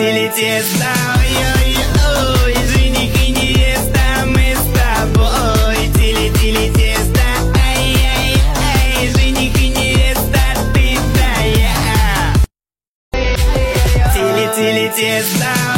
Тили-тили тесто, ой-ой-ой, жених и невеста, мы с тобой. Тили-тили тесто, ай-яй-яй, жених и невеста, ты да я. Тили-тили тесто.